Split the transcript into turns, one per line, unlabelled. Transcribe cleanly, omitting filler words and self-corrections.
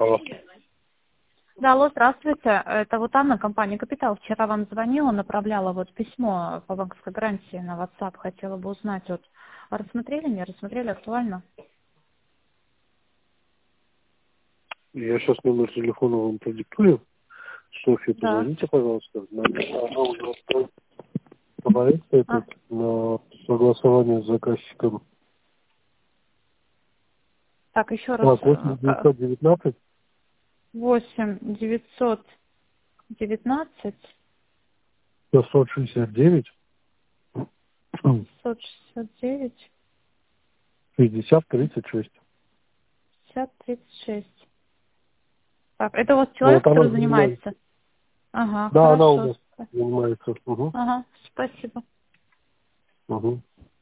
Алло.
Да, алло, здравствуйте. Это вот Анна, компания «Капитал». Вчера вам звонила, направляла вот письмо по банковской гарантии на WhatsApp. Хотела бы узнать, вот рассмотрели, не рассмотрели, актуально?
Я сейчас номер телефона вам продиктую. Софья,
Да.
позвоните, пожалуйста. Она уже говорится
А,
этот на согласование с заказчиком.
так, еще раз.
Так, 8919
8 919
569
669
50 36.
50 36. Так, это у вас
Вот
человек,
она
который
занимается.
занимается? Ага,
Да, она у
хорошо.
нас занимается. Угу.
Ага, спасибо.
Угу.